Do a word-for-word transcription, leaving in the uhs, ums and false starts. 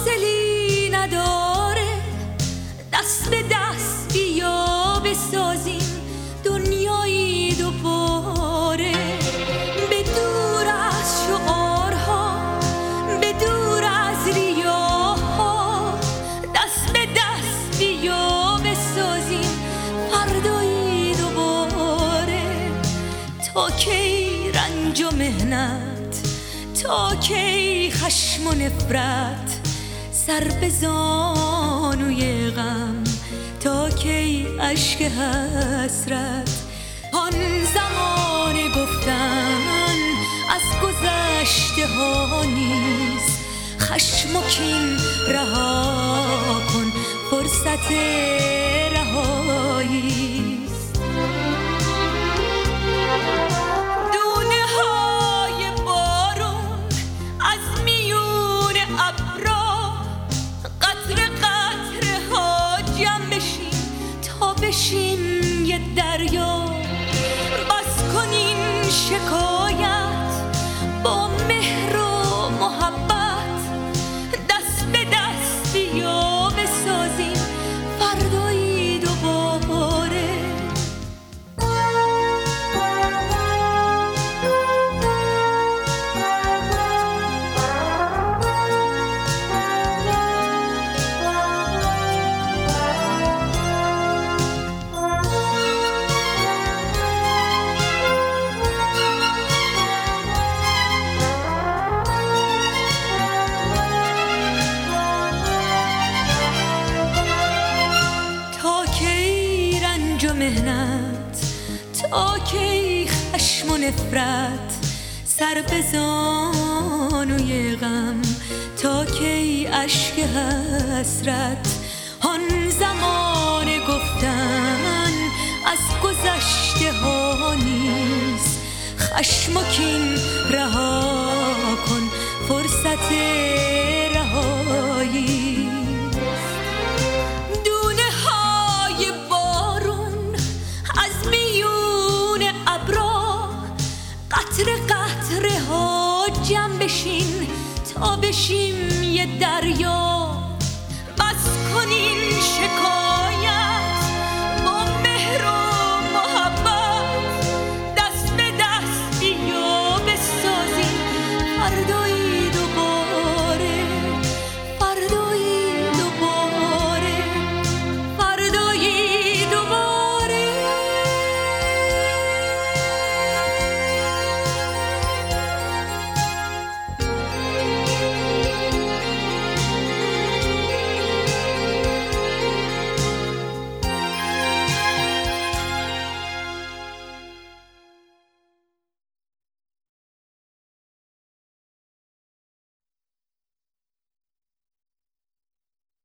حاصلی نداره، دست به دست بیا بسازیم دنیایی دوباره. به دور از شعارها، به دور از ریاها، دست به دست بیا بسازیم فردایی دوباره. تا کی رنج و مهنت، تا کی خشم و نفرت، سر به زانوی غم، تا کی اشک حسرت. آن زمان گفتن از گذشته ها نیست، خشم و کین رها کن، فرصت رهایی است. دونه های بارون از میون ابرا، قطره قطره ها جمع بشیم تا بشیم یه دریا. بس کنین شکایت با مهر و محبت، دست به دست بیا بسازیم فردایی دوباره. مهنت، تا کی خشم و نفرت، سر به زانوی غم، تا کی اشک حسرت. آن زمان گفتن از گذشته ها نیست، خشم و کین رها کن، فرصت